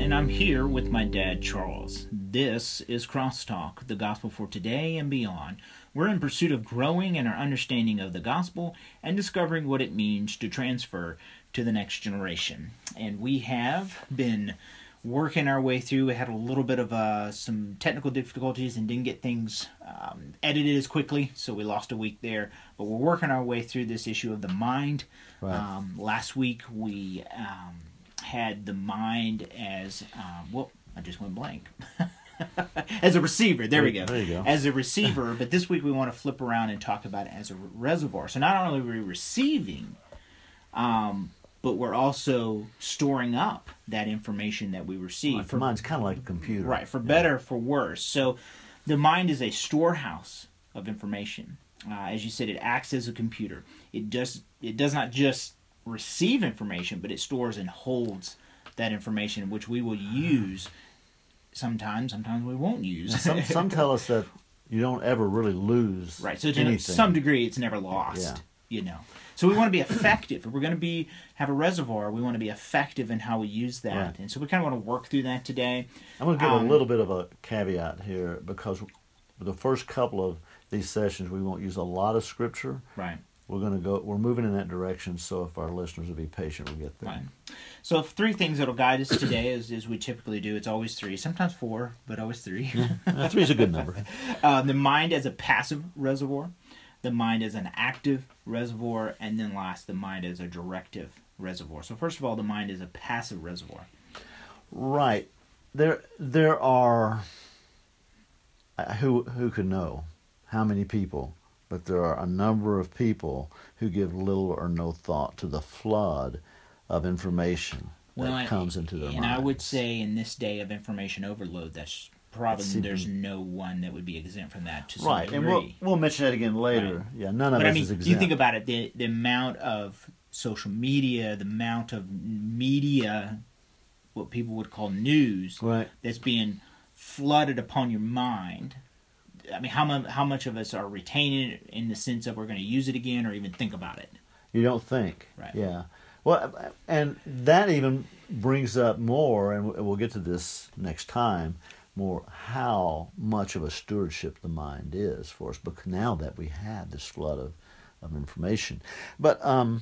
and I'm here with my dad, Charles. This is Crosstalk, the gospel for today and beyond. We're in pursuit of growing in our understanding of the gospel and discovering what it means to transfer to the next generation. And we have been working our way through. We had a little bit of some technical difficulties and didn't get things edited as quickly, so we lost a week there. But we're working our way through this issue of the mind. Right. Last week we had the mind as, I just went blank. As a receiver. There we go. There you go. As a receiver, but this week we want to flip around and talk about it as a reservoir. So not only are we receiving, but we're also storing up that information that we receive. Right, the mind's kind of like a computer. Right, for better, for worse. So the mind is a storehouse of information. As you said, it acts as a computer. It does not just receive information, but it stores and holds that information, which we will use sometimes we won't use. Some tell us that you don't ever really lose right, so anything. To some degree it's never lost. Yeah. So we want to be effective. If we're going to have a reservoir, we want to be effective in how we use that. Right. And so we kind of want to work through that today. I'm going to give a little bit of a caveat here, because the first couple of these sessions we won't use a lot of scripture. Right. We're moving in that direction, so if our listeners will be patient, we'll get there. Right. So 3 things that'll guide us today, as we typically do. It's always 3, sometimes 4, but always 3. 3 is a good number. The mind as a passive reservoir, the mind as an active reservoir, and then last, the mind as a directive reservoir. So first of all, the mind is a passive reservoir. Right. There are, who could know how many people, but there are a number of people who give little or no thought to the flood of information that comes into their minds. And I would say in this day of information overload, that's probably there's no one that would be exempt from that to some degree. And we'll mention that again later. Right. Yeah, none of us is exempt. You think about it, the amount of social media, the amount of media, what people would call news, right, that's being flooded upon your mind. I mean, how much of us are retaining it in the sense of we're going to use it again or even think about it? You don't think. Right. Yeah. Well, and that even brings up more, and we'll get to this next time, more how much of a stewardship the mind is for us, because now that we have this flood of information. But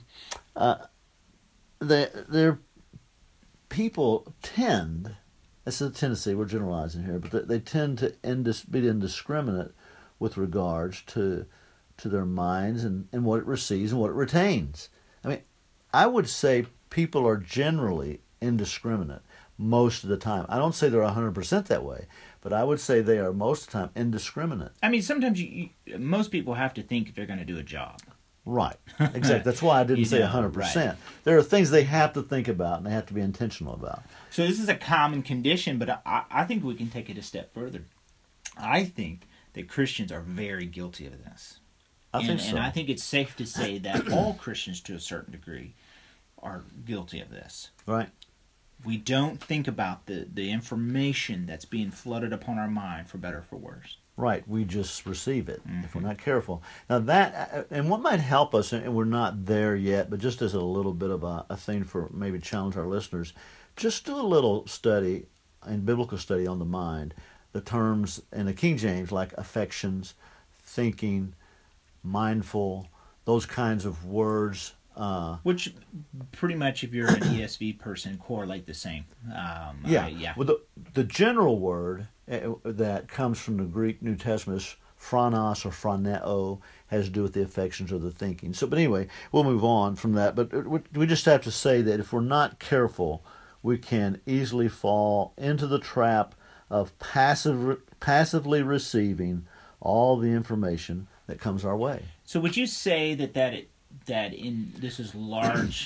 people tend, that's a tendency, we're generalizing here, but they tend to be indiscriminate with regards to their minds and what it receives and what it retains. I mean, I would say people are generally indiscriminate most of the time. I don't say they're 100% that way, but I would say they are most of the time indiscriminate. I mean, sometimes most people have to think if they're going to do a job. Right, exactly. That's why I didn't say 100%. Right. There are things they have to think about and they have to be intentional about. So this is a common condition, but I think we can take it a step further. I think that Christians are very guilty of this. I think so. And I think it's safe to say that all Christians, to a certain degree, are guilty of this. Right. We don't think about the information that's being flooded upon our mind, for better or for worse. Right, we just receive it if we're not careful. Now that, and what might help us, and we're not there yet, but just as a little bit of a thing for maybe challenge our listeners, just do a little study, in biblical study on the mind, the terms in the King James like affections, thinking, mindful, those kinds of words. Which pretty much, if you're an ESV person, correlate the same. Yeah. Well, the general word that comes from the Greek New Testament is phronos or phroneo, has to do with the affections or the thinking. So, but anyway, we'll move on from that. But we just have to say that if we're not careful, we can easily fall into the trap of passively receiving all the information that comes our way. So would you say that this is largely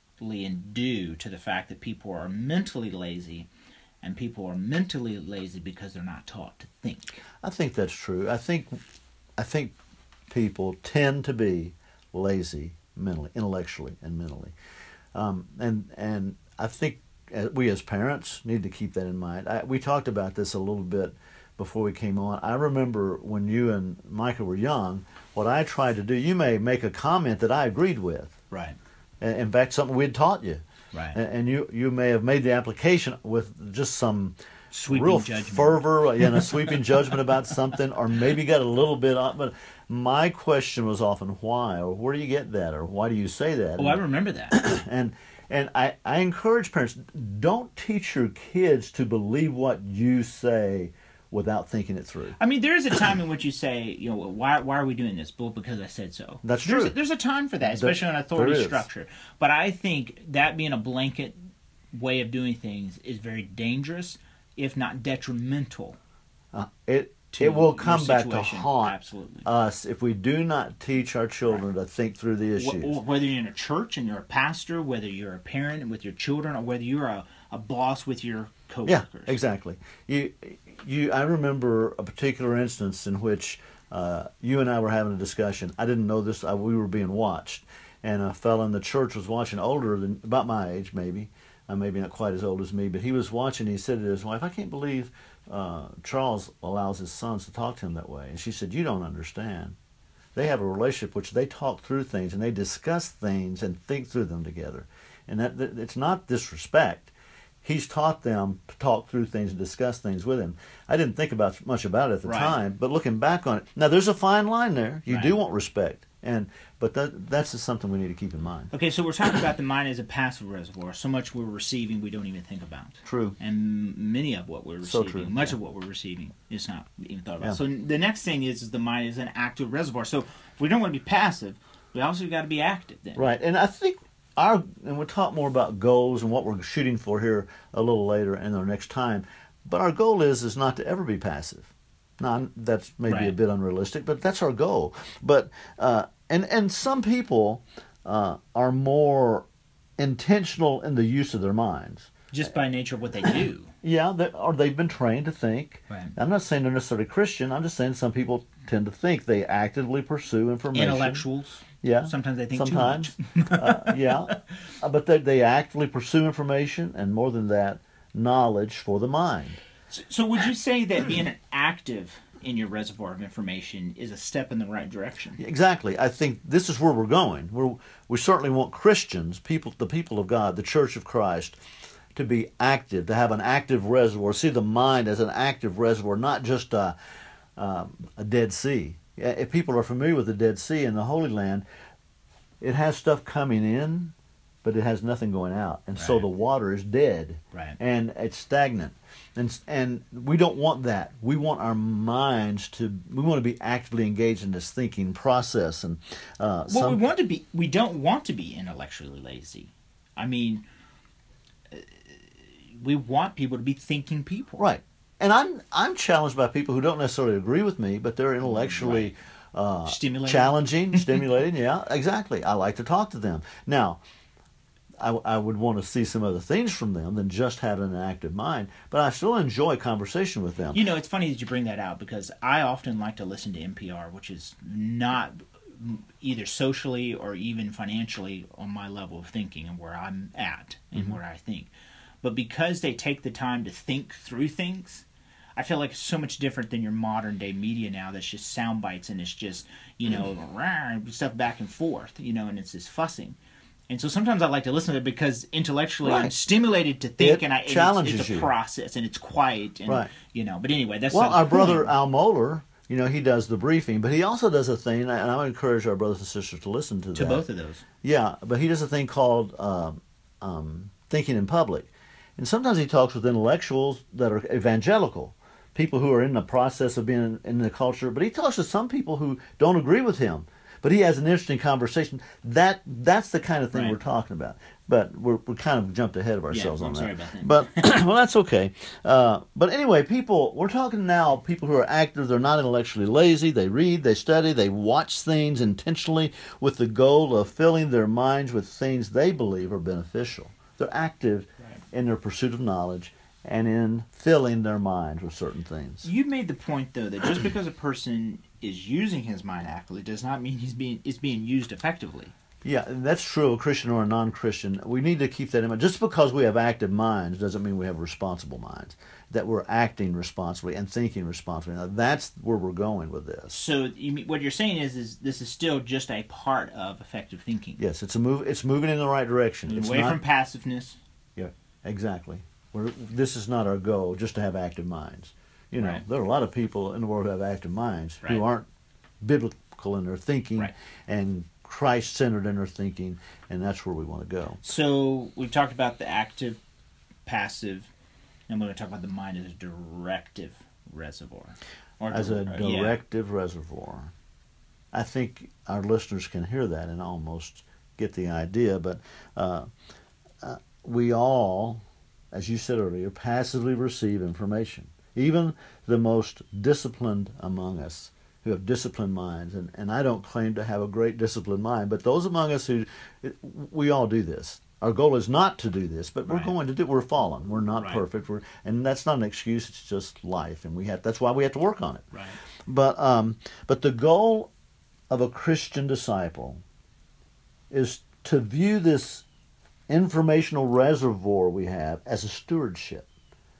due to the fact that people are mentally lazy, and people are mentally lazy because they're not taught to think? I think that's true. I think people tend to be lazy mentally, intellectually and mentally, and I think we as parents need to keep that in mind. We talked about this a little bit before we came on. I remember when you and Micah were young, what I tried to do, you may make a comment that I agreed with. Right. In fact, something we had taught you. Right. And you may have made the application with just some Sweeping real judgment. fervor, a sweeping judgment about something, or maybe got a little bit off. But my question was often why, or where do you get that, or why do you say that? Oh, I remember that. And I encourage parents, don't teach your kids to believe what you say without thinking it through. I mean, there is a time in which you say, why are we doing this? Well, because I said so. That's true. There's a time for that, especially on authority structure. But I think that being a blanket way of doing things is very dangerous, if not detrimental. It will come back to haunt Absolutely. us if we do not teach our children to think through the issues. Whether you're in a church and you're a pastor, whether you're a parent with your children, or whether you're a boss with your coworkers. Yeah, exactly. I remember a particular instance in which you and I were having a discussion. I didn't know this. We were being watched, and a fellow in the church was watching, older than about my age, maybe not quite as old as me, but he was watching. He said to his wife, "I can't believe Charles allows his sons to talk to him that way." And she said, "You don't understand. They have a relationship which they talk through things and they discuss things and think through them together, and that it's not disrespect. He's taught them to talk through things and discuss things with him." I didn't think much about it at the time, but looking back on it, now there's a fine line there. You do want respect, but that's just something we need to keep in mind. Okay, so we're talking about the mind as a passive reservoir. So much we're receiving we don't even think about. True. And many of what we're receiving, true. Of what we're receiving is not even thought about. Yeah. So the next thing is the mind is an active reservoir. So if we don't want to be passive, we also got to be active then. Right, and I think and we'll talk more about goals and what we're shooting for here a little later in our next time. But our goal is not to ever be passive. Now, that's maybe a bit unrealistic, but that's our goal. But and some people are more intentional in the use of their minds. Just by nature of what they do. Yeah, or they've been trained to think. Right. I'm not saying they're necessarily Christian. I'm just saying some people tend to think. They actively pursue information. Intellectuals. Yeah. Sometimes they think sometimes, too much. But they actively pursue information, and more than that, knowledge for the mind. So would you say that being active in your reservoir of information is a step in the right direction? Exactly. I think this is where we're going. We certainly want Christians, the people of God, the Church of Christ, to be active, to have an active reservoir, see the mind as an active reservoir, not just a Dead Sea. If people are familiar with the Dead Sea in the Holy Land, it has stuff coming in, but it has nothing going out. And so the water is dead. Right. And it's stagnant. And we don't want that. We want our minds we want to be actively engaged in this thinking process. And we don't want to be intellectually lazy. I mean, we want people to be thinking people. Right. And I'm challenged by people who don't necessarily agree with me, but they're intellectually challenging, stimulating. Yeah, exactly. I like to talk to them. Now, I would want to see some other things from them than just having an active mind, but I still enjoy conversation with them. It's funny that you bring that out, because I often like to listen to NPR, which is not either socially or even financially on my level of thinking and where I'm at and where I think. But because they take the time to think through things, I feel like it's so much different than your modern day media now that's just sound bites and it's just, stuff back and forth, and it's this fussing. And so sometimes I like to listen to it because intellectually I'm stimulated to think, it's a process and it's quiet. And, but anyway, that's our brother Al Mohler, he does the briefing, but he also does a thing, and I would encourage our brothers and sisters to listen to that. To both of those. Yeah, but he does a thing called Thinking in Public. And sometimes he talks with intellectuals that are evangelical, people who are in the process of being in the culture, but he talks to some people who don't agree with him. But he has an interesting conversation. That's the kind of thing we're talking about. But we're kind of jumped ahead of ourselves on that. Sorry about that. But well, that's okay. But anyway, we're talking now people who are active. They're not intellectually lazy. They read, they study, they watch things intentionally with the goal of filling their minds with things they believe are beneficial. They're active in their pursuit of knowledge and in filling their minds with certain things. You made the point, though, that just because a person is using his mind actively does not mean it's being used effectively. Yeah, that's true, a Christian or a non-Christian. We need to keep that in mind. Just because we have active minds doesn't mean we have responsible minds, that we're acting responsibly and thinking responsibly. Now, that's where we're going with this. So what you're saying is this is still just a part of effective thinking. Yes, it's moving in the right direction. It's away from passiveness. Yeah, exactly. This is not our goal, just to have active minds. You know, there are a lot of people in the world who have active minds who aren't biblical in their thinking and Christ-centered in their thinking, and that's where we want to go. So we've talked about the active, passive, and we're going to talk about the mind as a directive reservoir. As a directive reservoir. I think our listeners can hear that and almost get the idea, but we all, as you said earlier, passively receive information. Even the most disciplined among us who have disciplined minds, and I don't claim to have a great disciplined mind, but those among us we all do this. Our goal is not to do this, but we're going to do. We're fallen. We're not perfect. And that's not an excuse. It's just life, and that's why we have to work on it. Right. But the goal of a Christian disciple is to view this informational reservoir we have as a stewardship.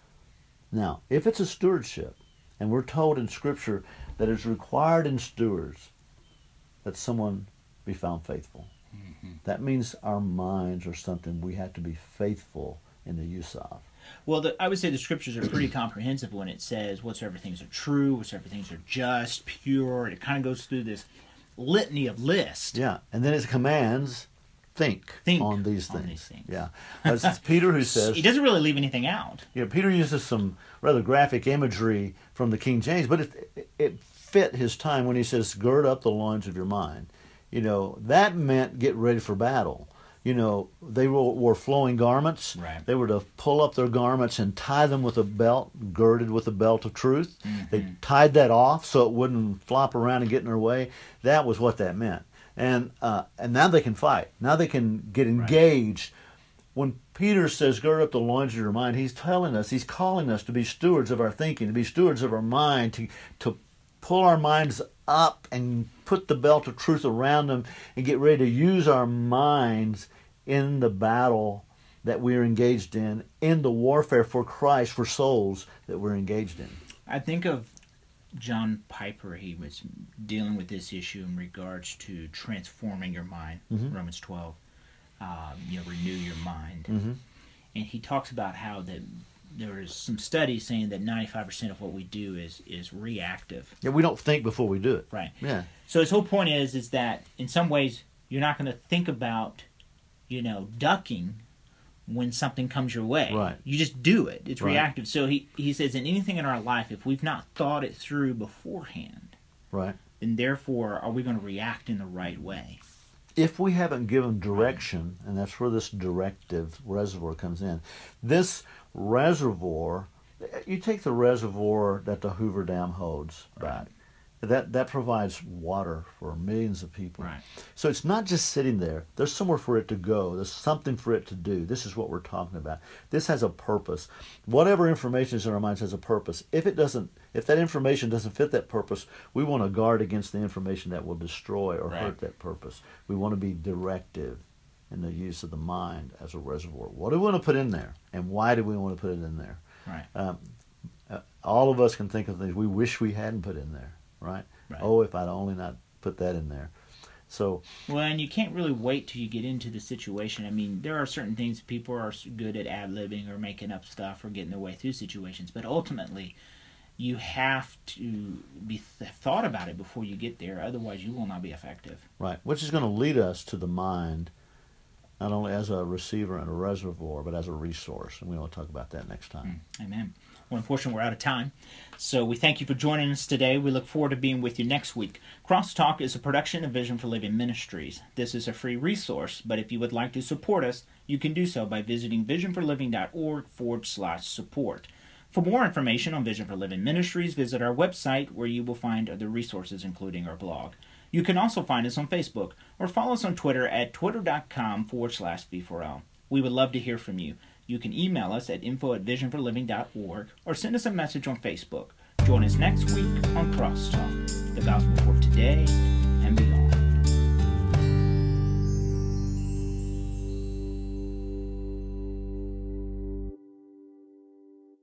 Now, if it's a stewardship, and we're told in Scripture that it's required in stewards that someone be found faithful. Mm-hmm. That means our minds are something we have to be faithful in the use of. Well, I would say the Scriptures are pretty comprehensive when it says whatsoever things are true, whatsoever things are just, pure. It kind of goes through this litany of lists. Yeah, and then it commands, think on these things. Yeah, it's Peter who says... He doesn't really leave anything out. Yeah, Peter uses some rather graphic imagery from the King James, but it fit his time when he says, gird up the loins of your mind. You know, that meant get ready for battle. You know, they wore flowing garments. Right. They were to pull up their garments and tie them with a belt, girded with a belt of truth. Mm-hmm. They tied that off so it wouldn't flop around and get in their way. That was what that meant. And now they can fight. Now they can get engaged. When Peter says, gird up the loins of your mind, he's telling us, he's calling us to be stewards of our thinking, to be stewards of our mind, to pull our minds up and put the belt of truth around them and get ready to use our minds in the battle that we're engaged in the warfare for Christ, for souls that we're engaged in. I think of John Piper. He was dealing with this issue in regards to transforming your mind, Romans 12. Renew your mind. Mm-hmm. And he talks about how there is some studies saying that 95% of what we do is reactive. Yeah, we don't think before we do it. Right. Yeah. So his whole point is that in some ways you're not going to think about, ducking when something comes your way. Right. You just do it. It's reactive. So he says in anything in our life, if we've not thought it through beforehand, then therefore are we going to react in the right way? If we haven't given direction, and that's where this directive reservoir comes in, this reservoir, you take the reservoir that the Hoover Dam holds back, that provides water for millions of people. Right. So it's not just sitting there. There's somewhere for it to go. There's something for it to do. This is what we're talking about. This has a purpose. Whatever information is in our minds has a purpose. If that information doesn't fit that purpose, we want to guard against the information that will destroy or hurt that purpose. We want to be directive in the use of the mind as a reservoir. What do we want to put in there, and why do we want to put it in there? Right. All of us can think of things we wish we hadn't put in there. Right? Oh, if I'd only not put that in there. So. Well, and you can't really wait till you get into the situation. I mean, there are certain things people are good at ad-libbing or making up stuff or getting their way through situations, but ultimately, you have to be thought about it before you get there. Otherwise, you will not be effective. Right, which is going to lead us to the mind, not only as a receiver and a reservoir, but as a resource. And we will talk about that next time. Amen. Well, unfortunately, we're out of time. So we thank you for joining us today. We look forward to being with you next week. Crosstalk is a production of Vision for Living Ministries. This is a free resource, but if you would like to support us, you can do so by visiting visionforliving.org/support. For more information on Vision for Living Ministries, visit our website where you will find other resources, including our blog. You can also find us on Facebook or follow us on Twitter at twitter.com/V4L. We would love to hear from you. You can email us at info@visionforliving.org or send us a message on Facebook. Join us next week on Crosstalk, the gospel for today and beyond.